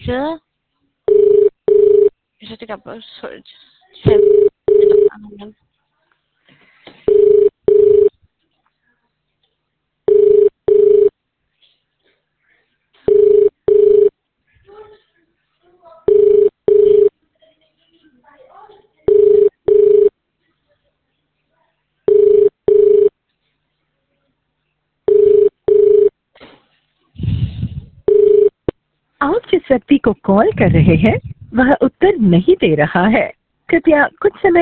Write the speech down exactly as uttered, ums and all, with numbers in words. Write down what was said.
Diese, ich hatte gerade schuld. आप जिस व्यक्ति को कॉल कर रहे हैं वह उत्तर नहीं दे रहा है। कृपया कुछ समय